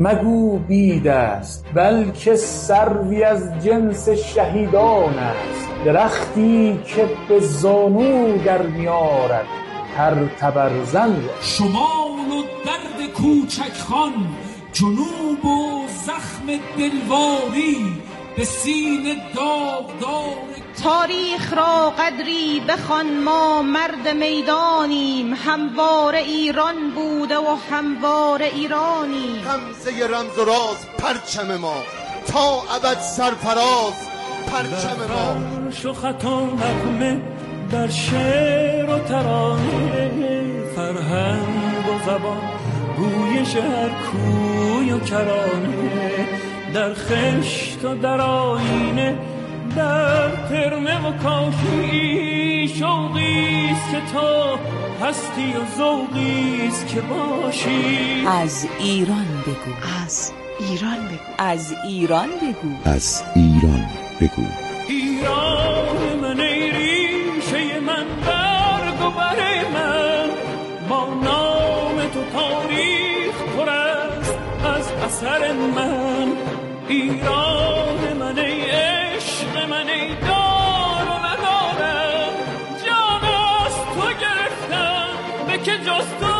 مگو بید است بلکه سروی از جنس شهیدان است، درختی که به زانو در میارد هر تبرزن را. شمال و درد کوچک خان، جنوب و زخم دلواری، به سینه داغدار تاریخ را قدری بخوان، ما مرد میدانیم، همواره ایران بوده و همواره ایرانی. غمزه رمز و راز پرچم ما، تا ابد سرفراز پرچم ما. شو خطا نغمه در شعر و ترانه، فرهنگ و زبان گویش هر کوی و کرانه، در خشت و در آینه، در ترمه و کاشی، شوقیست که تو هستی و ذوقیست که باشی. از ایران بگو، از ایران بگو، از ایران بگو، از ایران بگو. ایران من ای ریشه من، برگ و بر من، با نام تو تاریخ پر است از اثر من. ایران من ای عشق من، ای دار و ندارم، جان از تو گرفتم، به که جز تو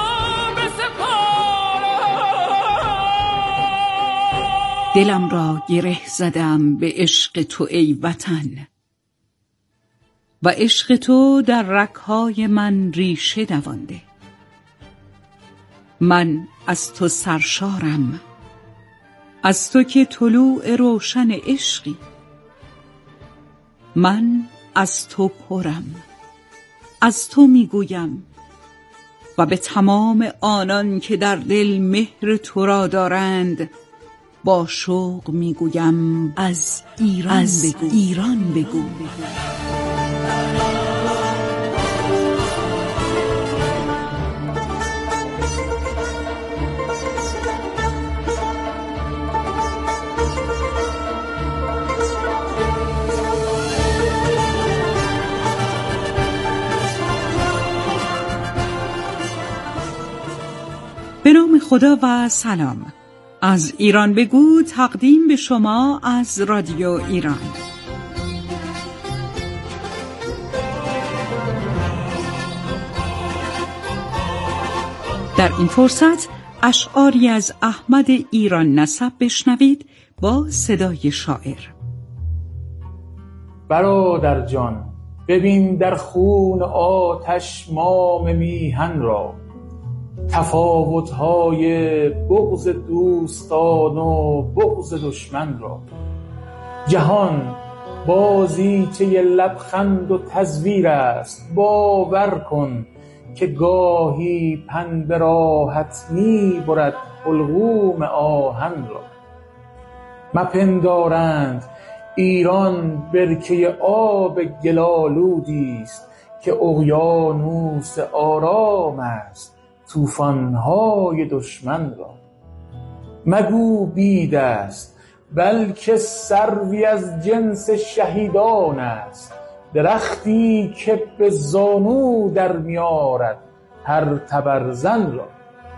بسپارم. دلم را گره زدم به عشق تو ای وطن، و عشق تو در رگ‌های من ریشه دوانده. من از تو سرشارم، از تو که طلوع روشن عشقی. من از تو پرم، از تو میگویم، و به تمام آنان که در دل مهر تو را دارند با شوق میگویم از ایران بگو، ایران بگو. به نام خدا و سلام. از ایران بگو تقدیم به شما از رادیو ایران. در این فرصت اشعاری از احمد ایران نسب بشنوید با صدای شاعر. برادر جان ببین در خون آتش مام میهن را، تفاوت‌های بغض دوستان و بغض دشمن را. جهان بازیچه لبخند و تزویر است، باور کن که گاهی پند راحت می‌برد حلقوم آهن را. مپندارند ایران برکه آب گلالودی است، که اقیانوس آرام است طوفان‌های دشمن را. مگو بید است بلکه سروی از جنس شهیدان است، درختی که به زانو در میارد هر تبرزن را.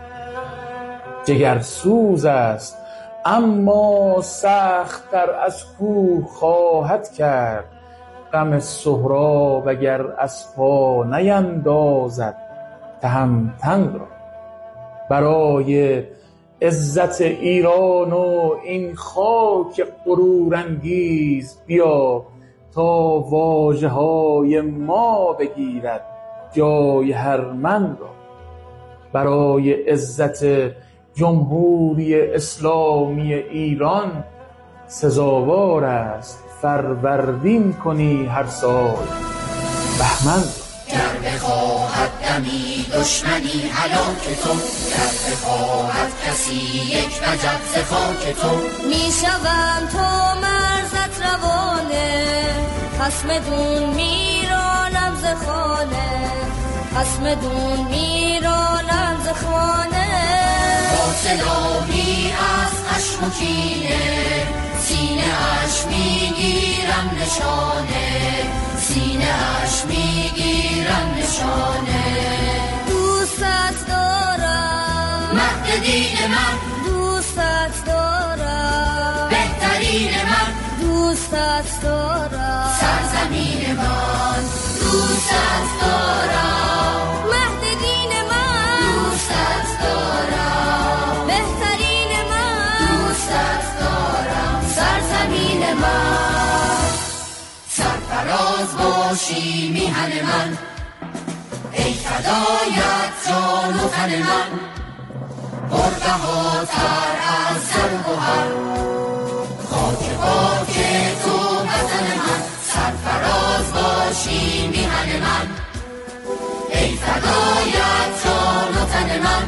جگرسوز است اما سخت‌تر از کوه خواهد کرد، غم سهراب اگر از پا نیندازد تهمتن را. برای عزت ایران و این خاک غرورانگیز بیا، تا واژه‌های ما بگیرد جای هرمن را. برای عزت جمهوری اسلامی ایران سزاوار است فروردین کنی هر سال بهمن را. گر بخواهد دمی دشمنی هلاک تو، گر بخواهد کسی یک وجب ز خاک تو، میشوم تو مرزت روانه، خصم دون میرانم ز خانه، خصم دون میرانم ز خانه. با سلاحی از خشم و کینه، سینه اش میگیرم نشانه، سینه اش میگیرم نشانه. دوستت دارم مهد دین من، دوستت بهترین من دوستت دارم سرزمین من دوستت دارم مهد دین من دوستت دارم بهترین من دوستت دارم سرزمین من سرفراز باشی میهن من ای فدایت جان و تن من پربهاتر از زر و گوهر خاک پاک تو وطن من سرفراز باشی میهن من ای فدایت جان و تن من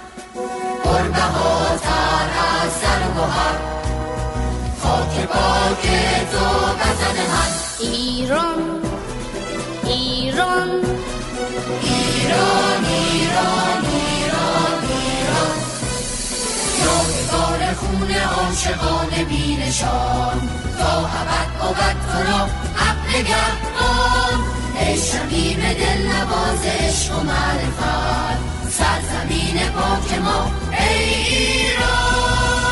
پربهاتر از زر و گوهر خاک پاک تو وطن من ایران ایران ایران ایران ایران ایران یادگار خون عاشقان بینشان تا ابد بود تو را حق نگهبان ای شبیب دل نواز عشق و معرفت سرزمین پاک ما ای ایران.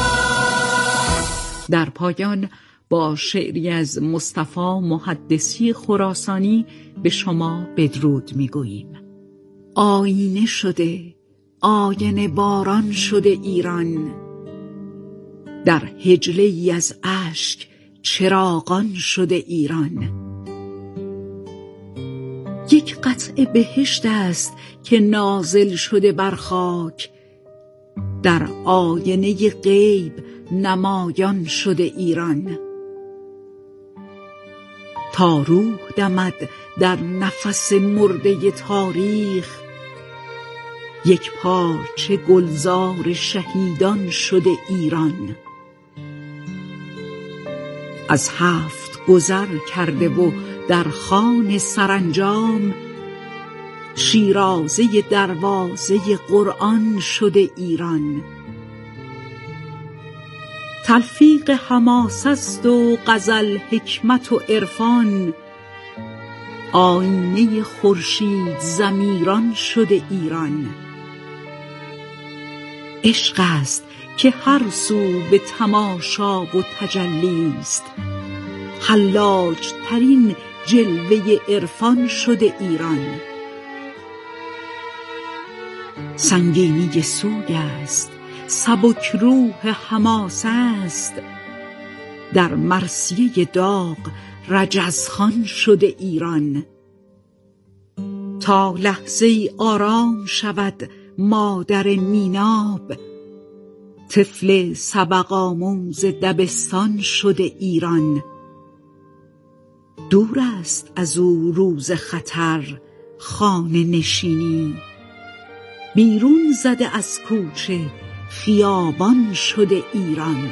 در پایان با شعری از مصطفی محدثی خراسانی به شما بدرود میگوییم. آینه شده، آینه باران شده ایران، در حجله ای از اشک چراغان شده ایران. یک قطعه بهشت است که نازل شده بر خاک، در آینه غیب نمایان شده ایران. تا روح دمد در نفس مرده تاریخ، یک پارچه گلزار شهیدان شده ایران. از 7 گذر کرده و در خوان سرانجام، شیرازه دروازه قرآن شده ایران. تلفیق حماس است و غزل حکمت و عرفان، آینه خورشید ضمیران شده ایران. عشق است که هر سو به تماشا و تجلی است، حلاج ترین جلوه عرفان شده ایران. سنگینی سوگ است، سبک روح حماس است، در مرثیه داغ رجزخوان شده ایران. تا لحظه آرام شود مادر میناب، طفل سبق آموز دبستان شده ایران. دور است از او روز خطر خانه نشینی، بیرون زده از کوچه خیابان شده ایران.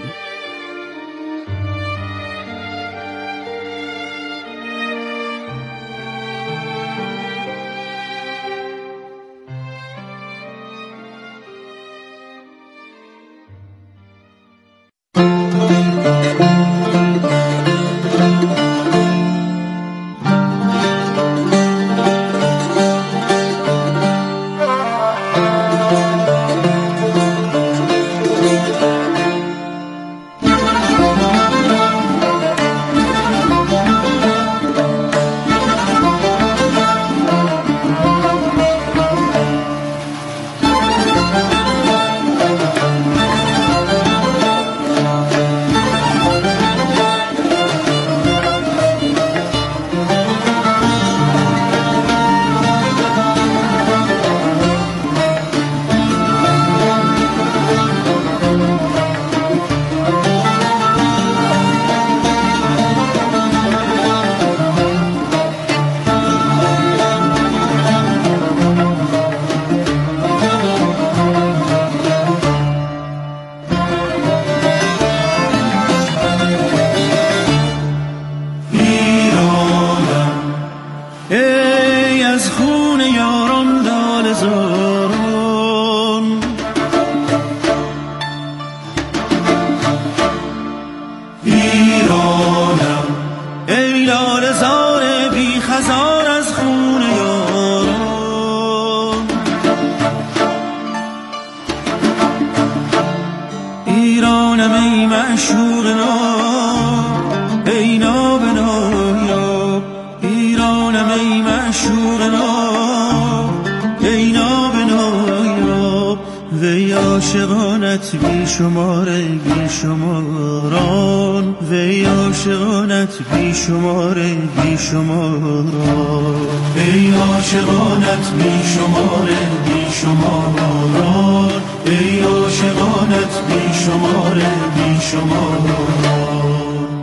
عاشقانت بی شماره بی شماران، وی عاشقانت بی شماره بی شماران، ای عاشقانت بی شماره بی شماران، ای عاشقانت بی شماره بی شماران.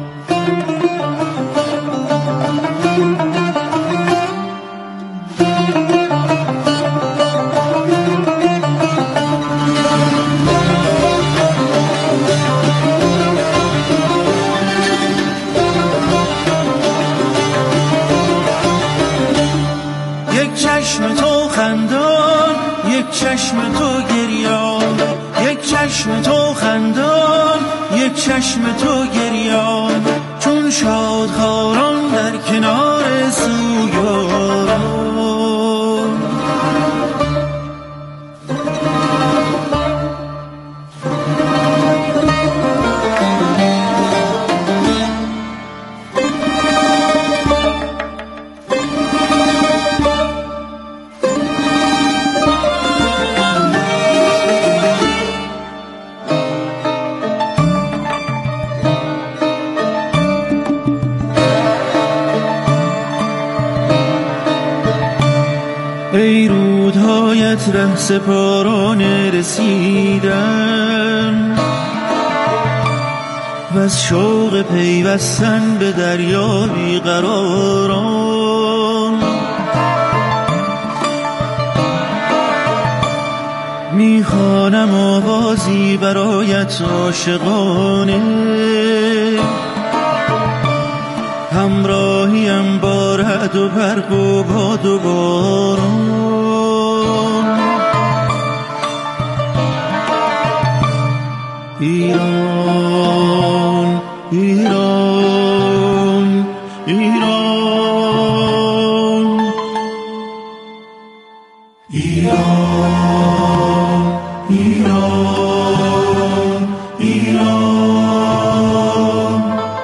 چشم تو خندان، یک چشم تو گریان، یک چشم تو خندان، یک چشم تو گریان، چون شادخواران در کنار سوگواران. ای رودهایت ره سپارانه رسیدم، و از شوق پیوستن به دریا بیقراران. میخوانم آوازی برایت عاشقانه، همراهیم با رعد و برق و باد و باران. ایران ایران ایران ایران ایران ایران.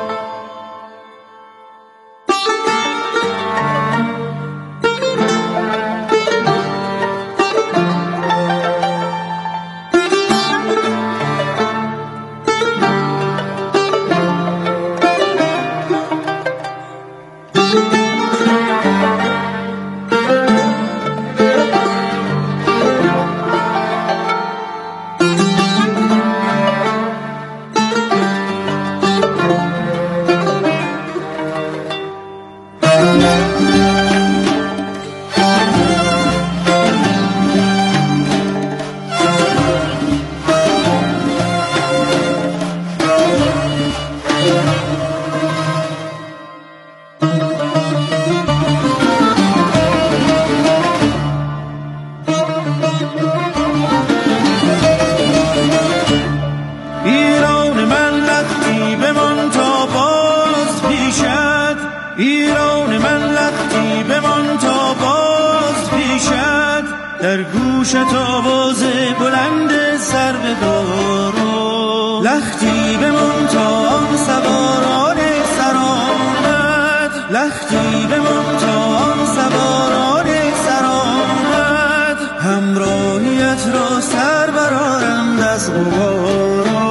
ایران من لختی بمان تا باز پیشد، در گوشت آواز بلند سر بدارم. لختی بمان تا آن سواران سرآمد، لختی بمان تا آن سواران سرآمد، همراهیت را سر برآرند از غبارم.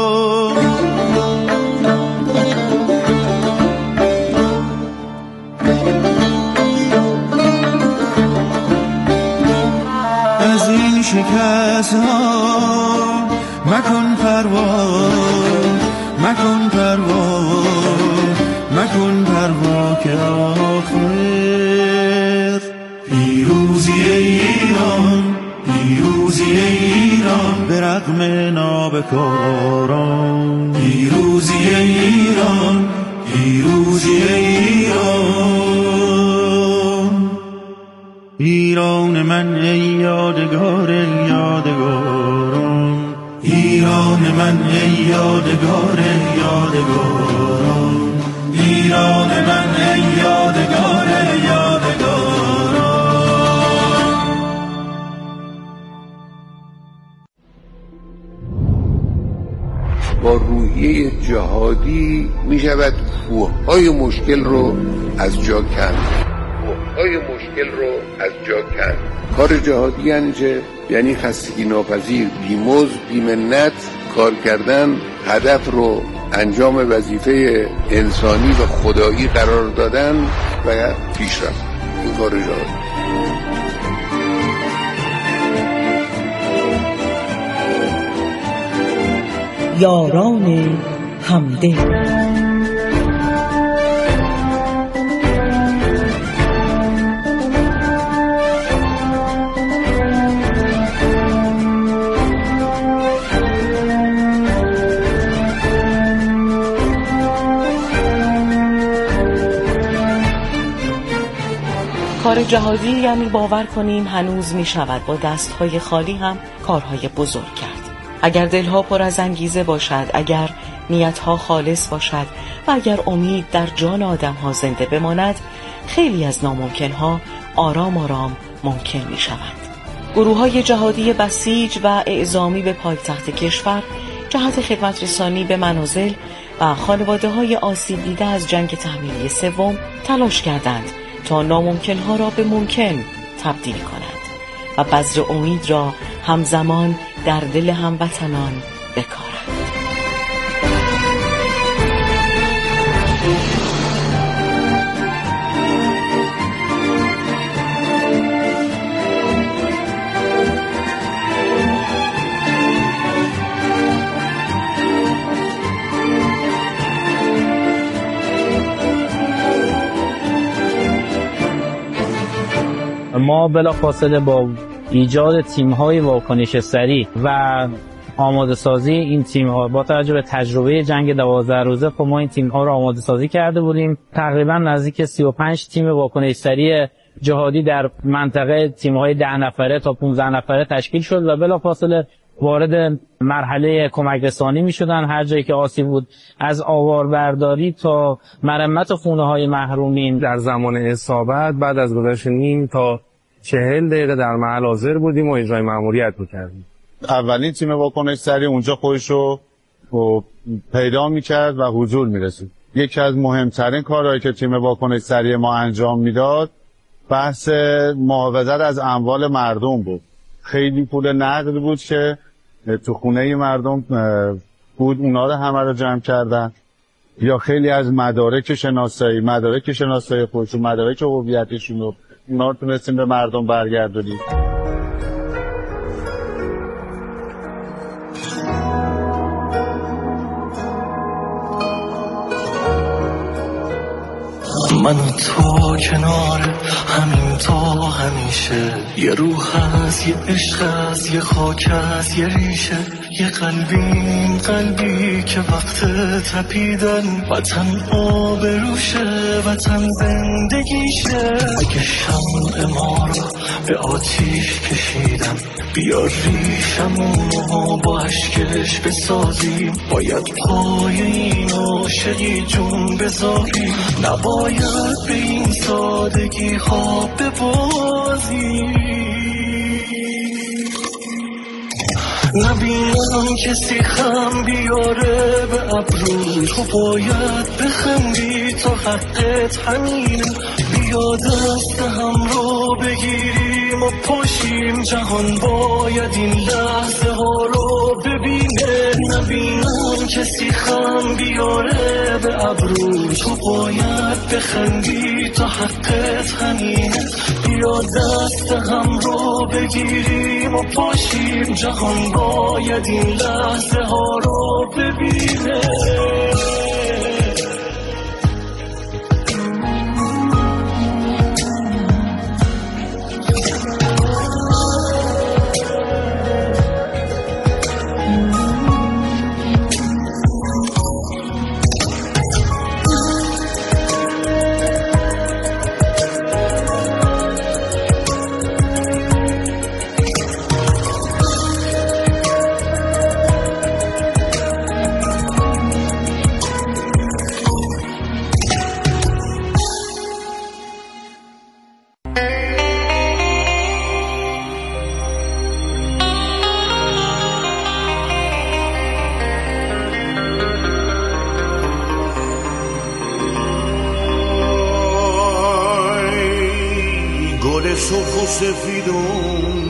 شکست ها مکن پروا، مکن پروا، مکن پروا که آخر پیروزی ایران، پیروزی ایران به رغم نابکاران. پیروزی ایران، پیروزی ایران. ایران من ای یادگار یادگاران، ایران من ای یادگار یادگاران، ایران من ای یادگار یادگاران. با روحیه جهادی می شود کوههای مشکل رو از جا کند، کوههای مشکل رو از جا کند. کار جهادی یعنی خستگی ناپذیر، بی‌مزد، بی‌منت کار کردن، هدف رو انجام وظیفه انسانی و خدایی قرار دادن و پیشرفت. این کار جهادی. یاران همدل. کار جهادی یعنی باور کنیم هنوز می شود با دستهای خالی هم کارهای بزرگ کرد. اگر دلها پر از انگیزه باشد، اگر نیتها خالص باشد و اگر امید در جان آدمها زنده بماند، خیلی از ناممکنها آرام آرام ممکن می شود. گروه‌های جهادی بسیج و اعزامی به پایتخت کشور جهت خدمت رسانی به منازل و خانواده‌های آسیب دیده از جنگ تحمیلی سوم تلاش کردند تا ناممکنها را به ممکن تبدیل کنند و بذر امید را همزمان در دل هموطنان بکارند. ما بلافاصله با ایجاد تیم‌های واکنش سریع و آماده سازی این تیم‌ها با توجه به تجربه جنگ 12 روزه خب ما این تیم‌ها رو آماده سازی کرده بودیم. تقریبا نزدیک 35 تیم واکنش سریع جهادی در منطقه تیم‌های 10 نفره تا 15 نفره تشکیل شد و بلافاصله وارد مرحله کمک رسانی می‌شدن هر جایی که آسیب بود، از آواربرداری تا مرمت خونه‌های محرومین. در زمان اصابت بعد از گذشت نیم تا 40 دقیقه در محل حاضر بودیم و اجرای مأموریت می‌کردیم. اولین تیم واکنش سریع اونجا خودش رو پیدا می‌کرد و حضور می‌رسید. یکی از مهمترین کارهایی که تیم واکنش سریع ما انجام میداد بحث محافظت از اموال مردم بود. خیلی پول نقد بود که تو خونه مردم بود، اونا رو همه رو جمع کردن، یا خیلی از مدارک شناسایی خودشون، مدارک هویتشون رو اونا رو تونستیم به مردم برگردونیم. من و تو کنار همین تا همیشه، یه روح هست، یه عشق هست، یه خاک هست، یه ریشه، یه قلبی که وقت تپیدن وطن آبروشه، وطن زندگیشه. اگه شمع ما رو به آتیش کشیدم، بیار ریشمونو با عشقش بسازیم. باید پای این عاشقی جون بذاریم، نباید به این سادگی ها ببازیم. نبینم کسی خم بیاره به ابرو، تو باید بخندی تا حقت همینه. بیا دست هم رو بگیریم و پاشیم، جهان باید این لحظه ها رو ببینه. نبینم کسی خم بیاره به ابرو، تو باید بخندی تا حقت همینه. بیا دست هم رو بگیریم و پاشیم، جهان باید این لحظه ها رو ببینه. سرخ و سفیدم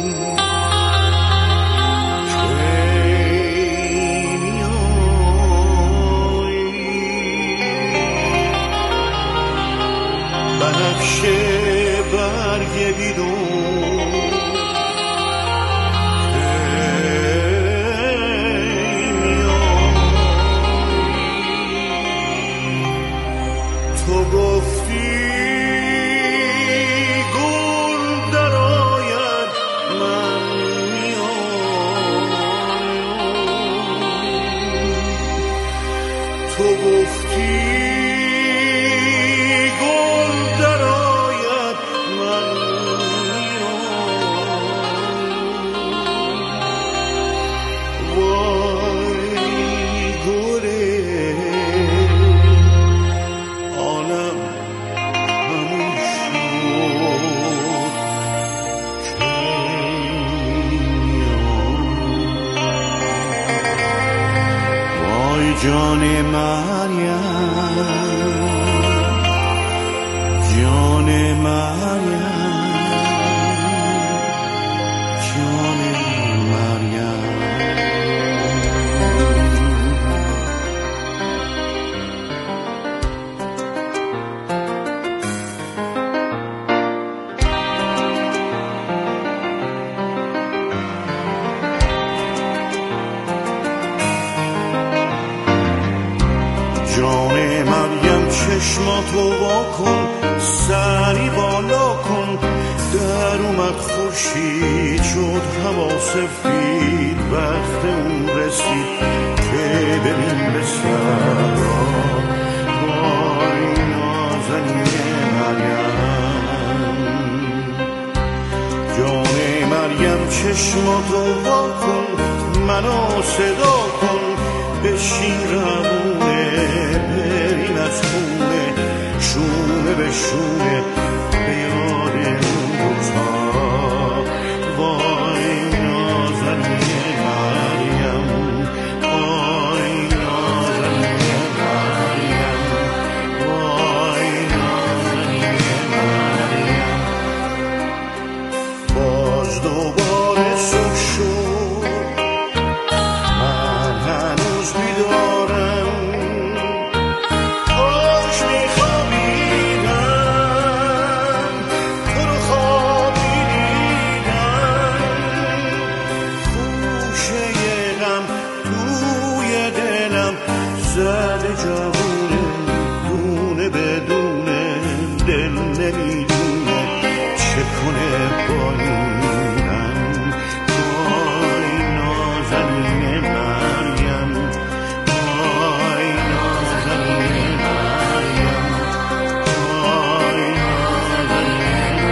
بنفشه برگ بیدون تو گفتی گل درآید من میام تو گفتی جان مریم جان مریم جان مریم جان مریم چشماتو واکن سری بالا کن در اومد خورشید شد هوا سفید وقت اون رسید که ببین به سر وای نازنین مریم جان مریم چشماتو واکن منو صدا کن بشین روونه بریم از خونه شونه به شونه به یاد اون روزها وای نازنین مریم وای نازنین مریم وای نازنین مریم باز دوباره صبح شد زده جوونه دونه بدونه دل نمیدونه چه کنه با اینم وای نازنین مریم وای نازنین مریم وای نازنین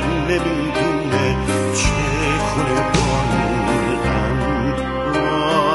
نمیدونه چه کنه با این غم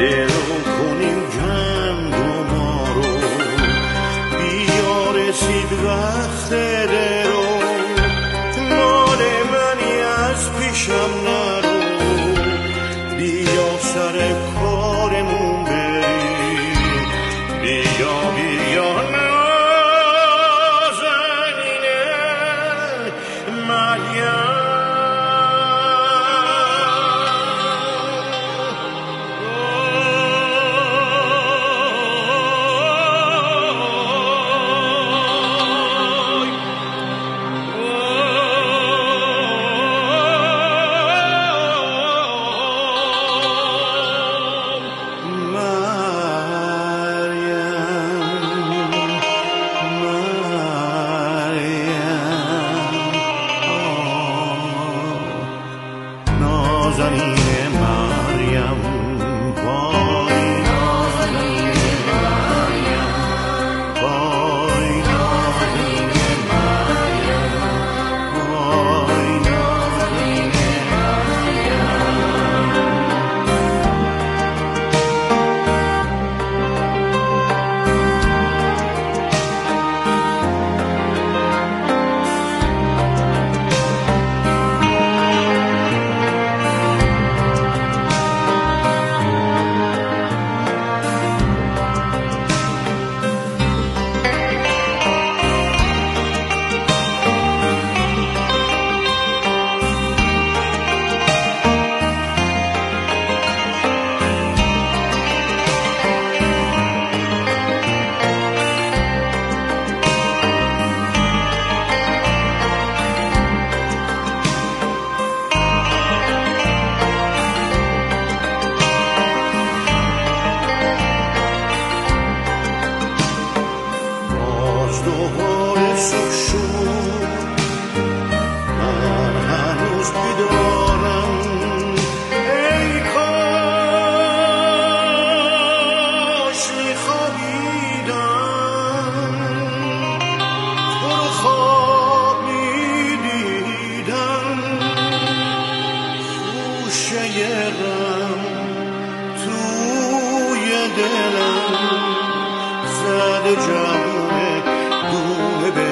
درو کنیم جنگ و ما رو، بیا رسید وقت درو، مال منی از پیشم نرو، بیا سر کارمون بریم، بیا بیا نازنینه مریم. دلم زده جمعه دونه به